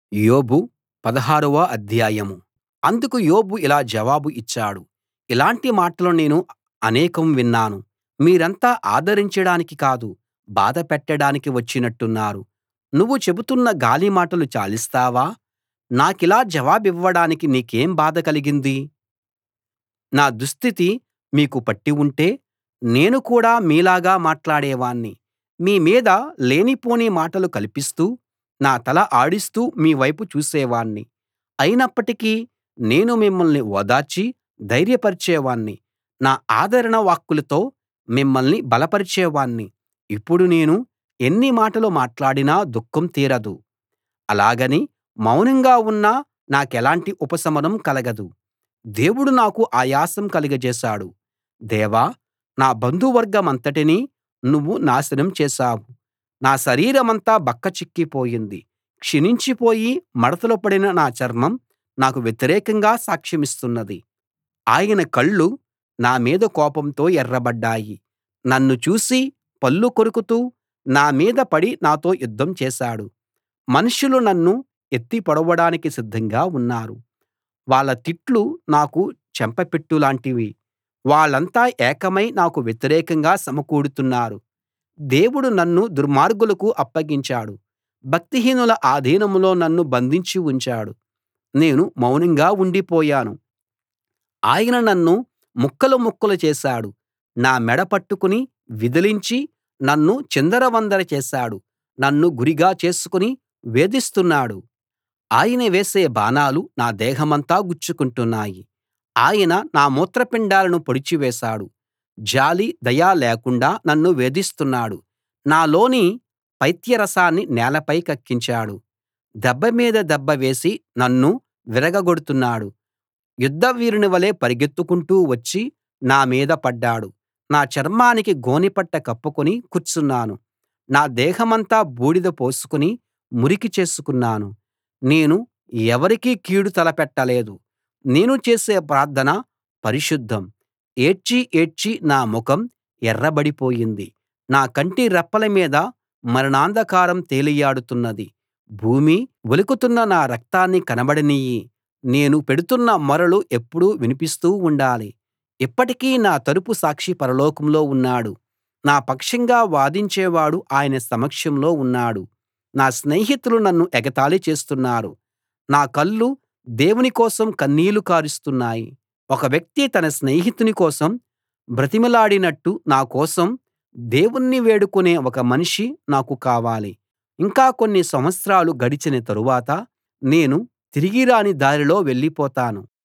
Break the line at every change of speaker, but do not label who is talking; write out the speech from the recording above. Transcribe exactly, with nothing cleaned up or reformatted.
యోబు పదహారవ అధ్యాయం. అందుకు యోబు ఇలా జవాబు ఇచ్చాడు: ఇలాంటి మాటలు నేను అనేకం విన్నాను. మీరంతా ఆదరించడానికి కాదు, బాధ పెట్టడానికి వచ్చినట్టున్నారు. నువ్వు చెబుతున్న గాలి మాటలు చాలిస్తావా? నాకిలా జవాబివ్వడానికి నీకేం బాధ కలిగింది? నా దుస్థితి మీకు పట్టి ఉంటే నేను కూడా మీలాగా మాట్లాడేవాణ్ణి. మీ మీద లేనిపోని మాటలు కల్పిస్తూ, నా తల ఆడిస్తూ మీ వైపు చూసేవాణ్ణి. అయినప్పటికీ నేను మిమ్మల్ని ఓదార్చి ధైర్యపరిచేవాణ్ణి. నా ఆదరణ వాక్కులతో మిమ్మల్ని బలపరిచేవాణ్ణి. ఇప్పుడు నేను ఎన్ని మాటలు మాట్లాడినా దుఃఖం తీరదు. అలాగని మౌనంగా ఉన్నా నాకెలాంటి ఉపశమనం కలగదు. దేవుడు నాకు ఆయాసం కలుగజేశాడు. దేవా, నా బంధువర్గమంతటినీ నువ్వు నాశనం చేశావు. నా శరీరమంతా బక్కచిక్కిపోయింది. క్షీణించిపోయి మడతలు పడిన నా చర్మం నాకు వ్యతిరేకంగా సాక్ష్యమిస్తున్నది. ఆయన కళ్ళు నా మీద కోపంతో ఎర్రబడ్డాయి. నన్ను చూసి పళ్ళు కొరుకుతూ నా మీద పడి నాతో యుద్ధం చేశాడు. మనుషులు నన్ను ఎత్తి పొడవడానికి సిద్ధంగా ఉన్నారు. వాళ్ళ తిట్లు నాకు చెంపపెట్టులాంటివి. వాళ్ళంతా ఏకమై నాకు వ్యతిరేకంగా సమకూడుతున్నారు. దేవుడు నన్ను దుర్మార్గులకు అప్పగించాడు. భక్తిహీనుల ఆధీనంలో నన్ను బంధించి ఉంచాడు. నేను మౌనంగా ఉండిపోయాను. ఆయన నన్ను ముక్కలు ముక్కలు చేశాడు. నా మెడ పట్టుకుని విదిలించి నన్ను చిందరవందర చేశాడు. నన్ను గురిగా చేసుకుని వేధిస్తున్నాడు. ఆయన వేసే బాణాలు నా దేహమంతా గుచ్చుకుంటున్నాయి. ఆయన నా మూత్రపిండాలను పొడిచివేశాడు. జాలి, దయ లేకుండా నన్ను వేధిస్తున్నాడు. నాలోని పైత్యరసాన్ని నేలపై కక్కించాడు. దెబ్బ మీద దెబ్బ వేసి నన్ను విరగగొడుతున్నాడు. యుద్ధవీరుని వలె పరిగెత్తుకుంటూ వచ్చి నా మీద పడ్డాడు. నా చర్మానికి గోనెపట్ట కప్పుకుని కూర్చున్నాను. నా దేహమంతా బూడిద పోసుకుని మురికి చేసుకున్నాను. నేను ఎవరికీ కీడు తలపెట్టలేదు. నేను చేసే ప్రార్థన పరిశుద్ధం. ఏడ్చి ఏడ్చి నా ముఖం ఎర్రబడిపోయింది. నా కంటి రెప్పల మీద మరణాంధకారం తేలియాడుతున్నది. భూమీ, ఒలుకుతున్న నా రక్తాన్ని కనబడనియ్యి. నేను పెడుతున్న మొరలు ఎప్పుడూ వినిపిస్తూ ఉండాలి. ఇప్పటికీ నా తరపు సాక్షి పరలోకంలో ఉన్నాడు. నా పక్షంగా వాదించేవాడు ఆయన సమక్షంలో ఉన్నాడు. నా స్నేహితులు నన్ను ఎగతాళి చేస్తున్నారు. నా కళ్ళు దేవుని కోసం కన్నీళ్లు కారుస్తున్నాయి. ఒక వ్యక్తి తన స్నేహితుని కోసం బ్రతిమిలాడినట్టు నా కోసం దేవుణ్ణి వేడుకునే ఒక మనిషి నాకు కావాలి. ఇంకా కొన్ని సంవత్సరాలు గడిచిన తరువాత నేను తిరిగి రాని దారిలో వెళ్ళిపోతాను.